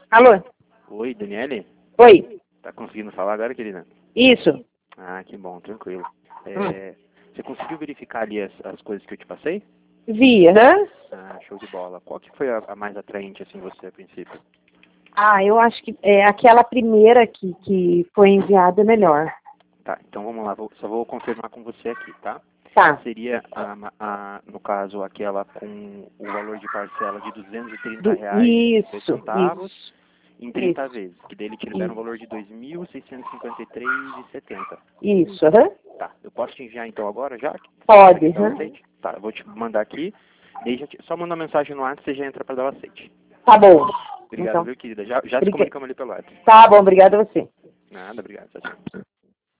Alô? Oi, Daniele? Oi. Tá conseguindo falar agora, querida? Isso. Ah, que bom, tranquilo. Você conseguiu verificar ali as coisas que eu te passei? Vi, aham. Ah, show de bola. Qual que foi a mais atraente, assim, você, a princípio? Ah, eu acho que aquela primeira que foi enviada é melhor. Tá, então vamos lá, só vou confirmar com você aqui, tá? Tá. Seria, no caso, aquela com o valor de parcela de R$ 230 Isso, centavos isso. em 30 Isso. vezes, que daí ele te libera um valor de R$ 2.653,70. Isso, aham. Tá, eu posso te enviar então agora já? Pode, Você dar o aham. aceite? Tá, eu vou te mandar aqui, daí só manda uma mensagem no WhatsApp, você já entra para dar o aceite. Tá bom. Obrigado, Então, viu, querida? Já se comunicamos ali pelo WhatsApp. tá bom, obrigada a você. Nada, obrigado. Tchau, tchau.